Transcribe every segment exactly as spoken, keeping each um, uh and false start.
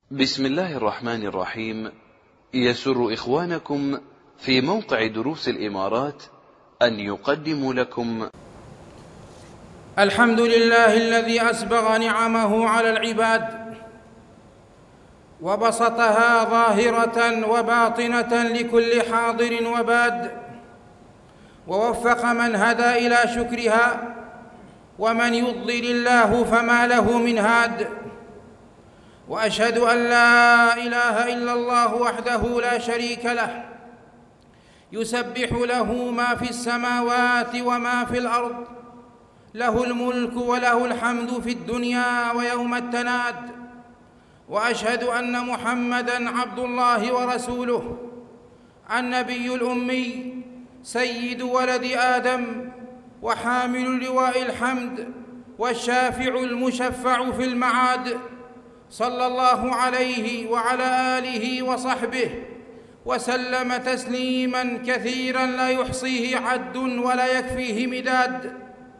بسم الله الرحمن الرحيم. يسر إخوانكم في موقع دروس الإمارات أن يقدموا لكم الحمد لله الذي أسبغ نعمه على العباد وبسطها ظاهرة وباطنة لكل حاضر وباد، ووفق من هدى إلى شكرها، ومن يضلل الله فما له من هاد. وأشهد أن لا إله إلا الله وحده لا شريك له، يسبح له ما في السماوات وما في الأرض، له الملك وله الحمد في الدنيا ويوم التناد. وأشهد أن محمدًا عبد الله ورسوله، النبي الأمي، سيد ولد آدم، وحامل لواء الحمد، والشافع المشفع في المعاد، صلى الله عليه وعلى آله وصحبه وسلم تسليماً كثيراً لا يحصيه عد ولا يكفيه مداد.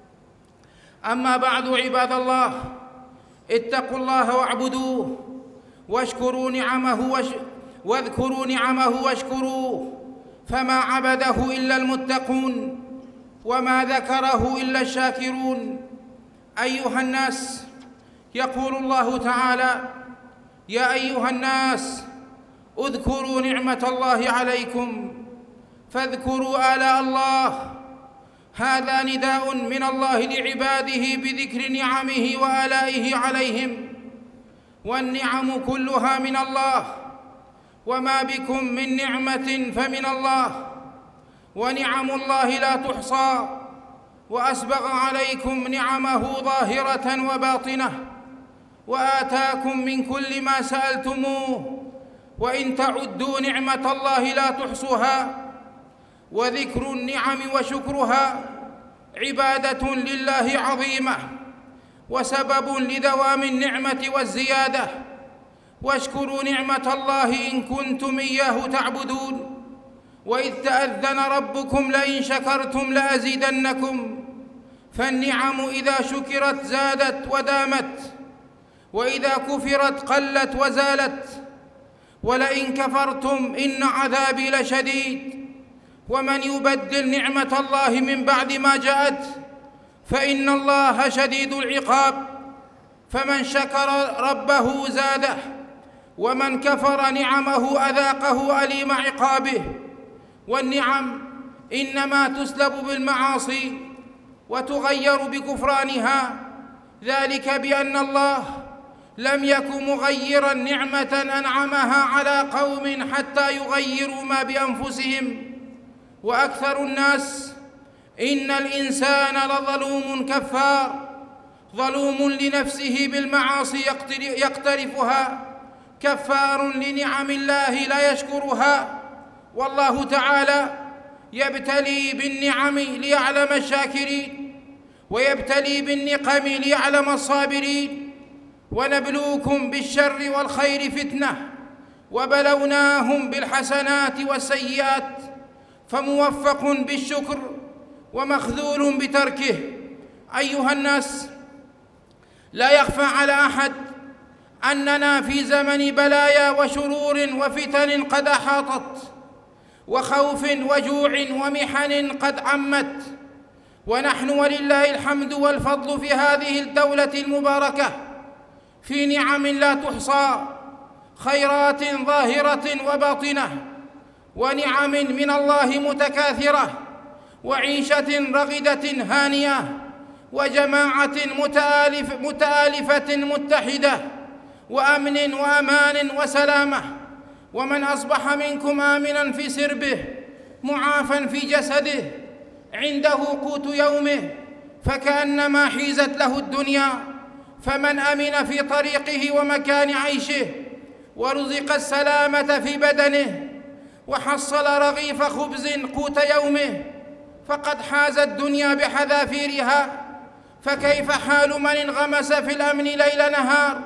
أما بعد، عباد الله، اتقوا الله واعبدوه واشكروا نعمه وش... واذكروا نعمه واشكروه، فما عبده إلا المتقون وما ذكره إلا الشاكرون. أيها الناس، يقول الله تعالى: يا أيها الناس اذكروا نعمة الله عليكم فاذكروا آلاء الله. هذا نداء من الله لعباده بذكر نعمه وآلائه عليهم، والنعم كلها من الله، وما بكم من نعمة فمن الله، ونعم الله لا تحصى، وأسبغ عليكم نعمه ظاهرة وباطنة، وآتاكم من كل ما سألتموه، وإن تعدوا نعمة الله لا تحصوها. وذكر النعم وشكرها عبادة لله عظيمة، وسبب لدوام النعمة والزيادة. واشكروا نعمة الله إن كنتم إياه تعبدون، وإذ تأذن ربكم لئن شكرتم لأزيدنكم. فالنعم إذا شكرت زادت ودامت، وإذا كفرت قلت وزالت. ولئن كفرتم إن عذابي لشديد. ومن يبدل نعمة الله من بعد ما جاءت فإن الله شديد العقاب. فمن شكر ربه زاده، ومن كفر نعمه أذاقه أليم عقابه. والنعم إنما تسلب بالمعاصي وتغير بكفرانها، ذلك بأن الله لم يكن مغيراً نعمة أنعمها على قوم حتى يغيروا ما بأنفسهم. وأكثر الناس إن الإنسان لظلوم كفار، ظلوم لنفسه بالمعاصي يقترفها، كفار لنعم الله لا يشكرها. والله تعالى يبتلي بالنعم ليعلم الشاكرين، ويبتلي بالنقم ليعلم الصابرين. ونبلوكم بالشر والخير فتنة، وبلوناهم بالحسنات والسيئات، فموفق بالشكر ومخذول بتركه. أيها الناس، لا يخفى على أحد أننا في زمن بلايا وشرور وفتن قد أحاطت، وخوف وجوع ومحن قد عمت. ونحن ولله الحمد والفضل في هذه الدولة المباركة في نعم لا تحصى، خيرات ظاهرة وباطنة، ونعم من الله متكاثرة، وعيشة رغدة هانية، وجماعة متآلف متآلفة متحدة، وأمن وأمان وسلامة. ومن أصبح منكم آمناً في سربه معافاً في جسده عنده قوت يومه فكأنما حيزت له الدنيا. فمن أمن في طريقه ومكان عيشه، ورزق السلامة في بدنه، وحصل رغيف خبز قوت يومه، فقد حاز الدنيا بحذافيرها. فكيف حال من انغمس في الأمن ليل نهار،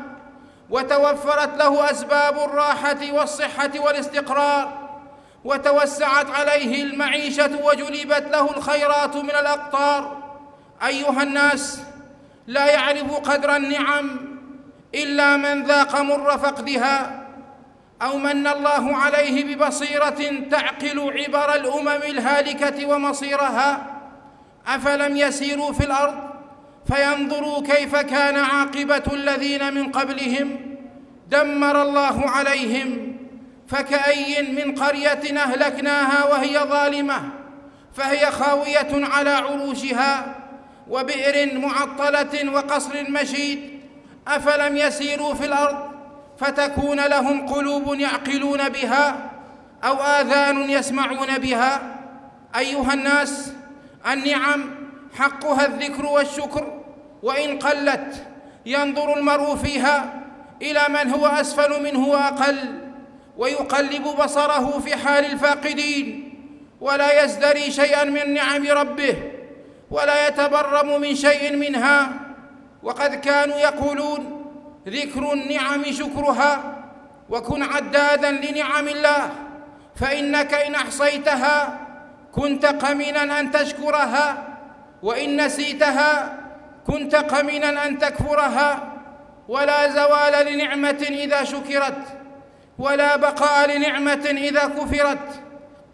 وتوفرت له أسباب الراحة والصحة والاستقرار، وتوسعت عليه المعيشة وجلبت له الخيرات من الأقطار؟ أيها الناس، لا يعرف قدر النعم إلا من ذاق مر فقدها أو من الله عليه ببصيرة تعقل عبر الأمم الهالكة ومصيرها. أفلم يسيروا في الأرض فينظروا كيف كان عاقبة الذين من قبلهم دمر الله عليهم فكأي من قرية أهلكناها وهي ظالمة فهي خاوية على عروشها وبئر معطلة وقصر مشيد. أفلم يسيروا في الأرض فتكون لهم قلوب يعقلون بها أو آذان يسمعون بها. أيها الناس، النعم حقها الذكر والشكر، وإن قلت ينظر المرء فيها إلى من هو أسفل منه وأقل ويقلب بصره في حال الفاقدين ولا يزدري شيئا من نعم ربه ولا يتبرم من شيء منها. وقد كانوا يقولون: ذكر النعم شكرها، وكن عدادا لنعم الله، فإنك إن أحصيتها كنت قمنا أن تشكرها، وإن نسيتها كنت قمنا أن تكفرها. ولا زوال لنعمة إذا شكرت، ولا بقاء لنعمة إذا كفرت.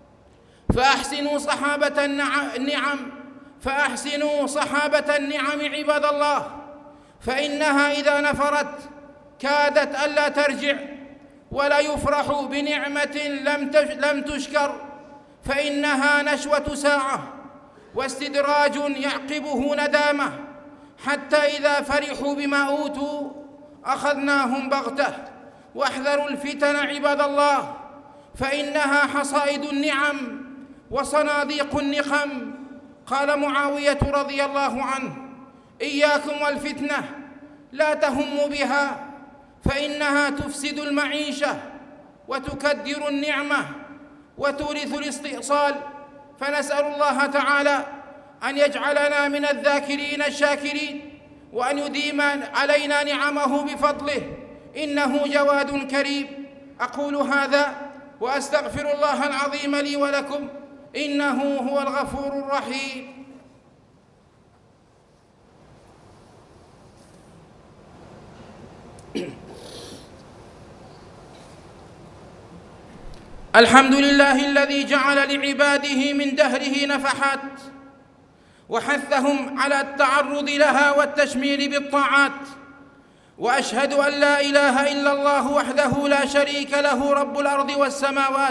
فأحسنوا صحابة النعم فأحسنوا صحابة النعم عباد الله، فإنها إذا نفرت كادت ألا ترجع. ولا يفرح بنعمة لم تشكر، فإنها نشوة ساعة واستدراج يعقبه ندامة، حتى إذا فرحوا بما أوتوا أخذناهم بغتة. واحذروا الفتن عباد الله، فإنها حصائد النعم وصناديق النقم. قال معاوية رضي الله عنه: إياكم والفتنة، لا تهموا بها، فإنها تفسد المعيشة وتكدر النعمة وتورث الاستئصال. فنسأل الله تعالى أن يجعلنا من الذاكرين الشاكرين، وأن يديم علينا نعمه بفضله، إنه جواد كريم. أقول هذا وأستغفر الله العظيم لي ولكم، إنه هو الغفور الرحيم. الحمد لله الذي جعل لعباده من دهره نفحات وحثهم على التعرض لها والتشمير بالطاعات. وأشهد أن لا إله إلا الله وحده لا شريك له رب الأرض والسماوات،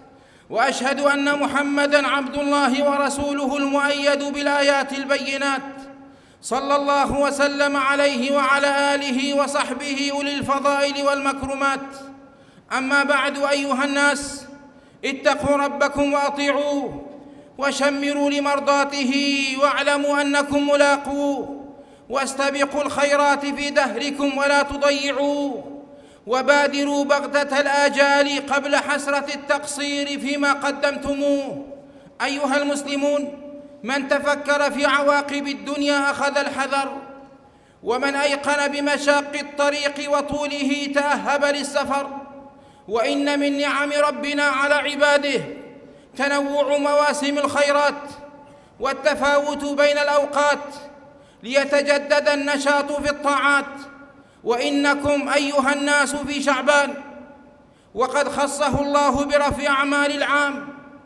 وأشهد أن محمدًا عبد الله ورسوله المؤيد بالآيات البينات، صلى الله وسلم عليه وعلى آله وصحبه أولي الفضائل والمكرمات. أما بعد، أيها الناس، اتقوا ربكم وأطيعوه وشمروا لمرضاته، واعلموا أنكم ملاقوه، واستبقوا الخيرات في دهركم ولا تضيعوه، وبادروا بغتة الآجال قبل حسرة التقصير فيما قدمتموه. أيها المسلمون، من تفكر في عواقب الدنيا أخذ الحذر، ومن أيقن بمشاق الطريق وطوله تأهب للسفر. وإن من نعم ربنا على عباده تنوع مواسم الخيرات والتفاوت بين الأوقات ليتجدد النشاط في الطاعات. وإنكم أيها الناس في شعبان، وقد خصه الله برفع أعمال العام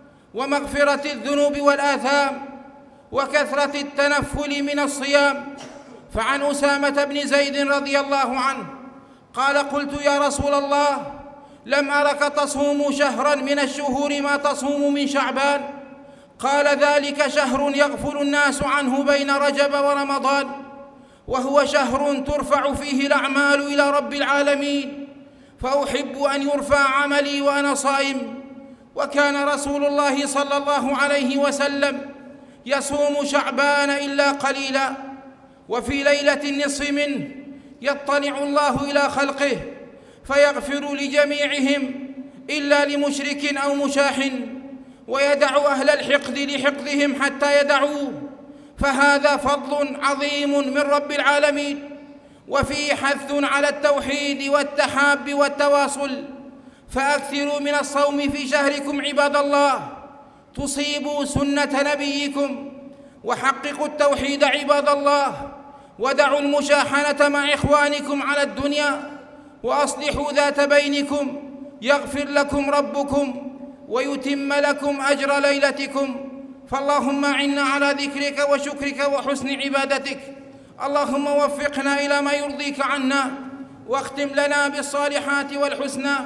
ومغفرة الذنوب والآثام وكثرة التنفل من الصيام. فعن أسامة بن زيد رضي الله عنه قال: قلت يا رسول الله، لم أرك تصوم شهرا من الشهور ما تصوم من شعبان. قال: ذلك شهر يغفل الناس عنه بين رجب ورمضان، وهو شهر ترفع فيه الأعمال إلى رب العالمين، فأحب أن يرفع عملي وأنا صائم. وكان رسول الله صلى الله عليه وسلم يصوم شعبان إلا قليلا، وفي ليلة النصف منه يطلع الله إلى خلقه فيغفر لجميعهم إلا لمشرك أو مشاح، ويدع أهل الحقد لحقدهم حتى يدعوه. فهذا فضل عظيم من رب العالمين، وفيه حث على التوحيد والتحاب والتواصل. فأكثروا من الصوم في شهركم عباد الله، تصيبوا سنة نبيكم، وحققوا التوحيد عباد الله، ودعوا المشاحنة مع إخوانكم على الدنيا، وأصلحوا ذات بينكم يغفر لكم ربكم ويتم لكم أجر ليلتكم. فاللهم أعنا على ذكرك وشكرك وحسن عبادتك. اللهم وفقنا إلى ما يرضيك عنا، واختم لنا بالصالحات والحسنى.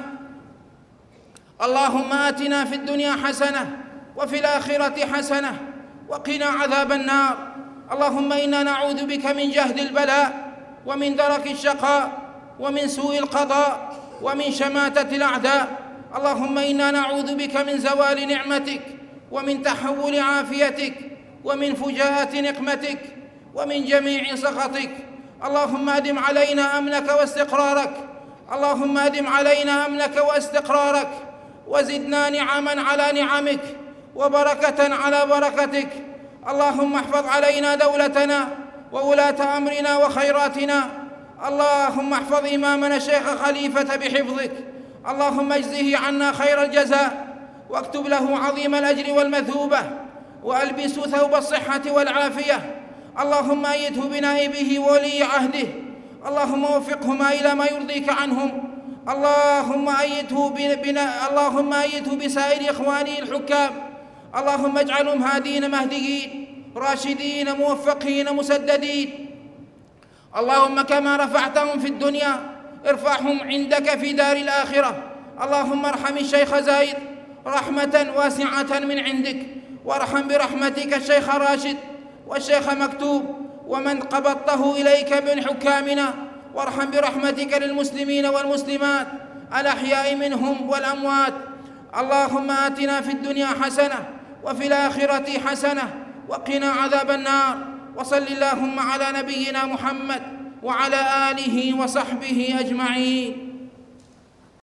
اللهم آتنا في الدنيا حسنة وفي الآخرة حسنة وقنا عذاب النار. اللهم إنا نعوذ بك من جهد البلاء ومن درك الشقاء ومن سوء القضاء ومن شماتة الأعداء. اللهم إنا نعوذ بك من زوال نعمتك ومن تحول عافيتك ومن فجاءة نقمتك ومن جميع سخطك. اللهم أدم علينا أمنك واستقرارك. اللهم أدم علينا أمنك واستقرارك، وزدنا نعما على نعمك وبركة على بركتك. اللهم احفظ علينا دولتنا وولاة أمرنا وخيراتنا. اللهم احفظ إمامنا الشيخ خليفة بحفظك. اللهم اجزه عنا خير الجزاء، واكتب له عظيم الأجر والمثوبة، وألبسه ثوب الصحة والعافية. اللهم أيده بنائبه وولي عهده. اللهم وفقهما إلى ما يرضيك عنهم. اللهم أيده بنا اللهم أيده بسائر إخوانه الحكام. اللهم اجعلهم هادين مهديين راشدين موفقين مسددين. اللهم كما رفعتهم في الدنيا ارفعهم عندك في دار الآخرة. اللهم ارحم الشيخ زايد رحمة واسعة من عندك، وارحم برحمتك الشيخ راشد والشيخ مكتوب ومن قبضته إليك من حكامنا، وارحم برحمتك للمسلمين والمسلمات الأحياء منهم والأموات. اللهم آتنا في الدنيا حسنة وفي الآخرة حسنة وقنا عذاب النار. وصل اللهم على نبينا محمد وعلى آله وصحبه أجمعين.